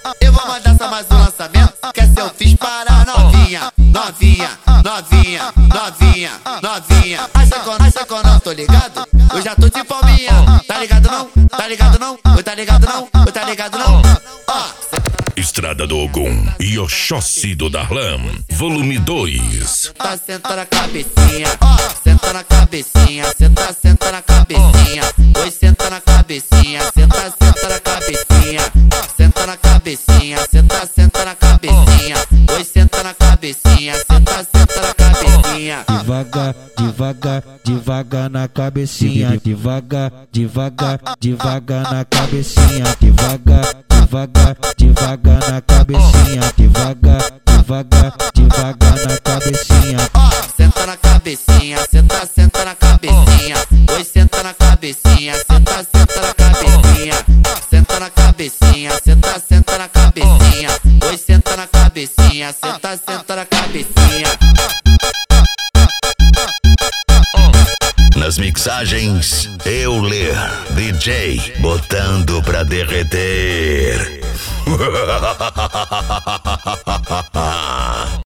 Eu vou mandar só mais um lançamento, que essa eu fiz para novinha, novinha, novinha, novinha, novinha. Acha que eu não tô ligado? Eu já tô de palminha. Tá ligado não? Tá ligado não? Oi, tá ligado não? Oi, tá ligado não? Estrada do Ogum e Oxóssi do Darlan, volume 2. Tá senta na cabecinha, senta na cabecinha, senta na cabecinha. Oi, senta na cabecinha, senta na cabecinha. Senta na cabecinha, senta na cabecinha. Oi, senta na cabecinha, senta na cabecinha. Devagar, devagar, devagar na cabecinha. Devagar, devagar, devagar na cabecinha. Devagar, devagar, devagar na cabecinha. Devagar, devagar, devagar na cabecinha. Senta na cabecinha, senta na cabecinha. Oi, senta na cabecinha, senta na cabecinha. Senta na cabecinha, senta na cabecinha. Oi, senta na cabecinha, senta na cabecinha. Nas mixagens, Euler, DJ, botando pra derreter.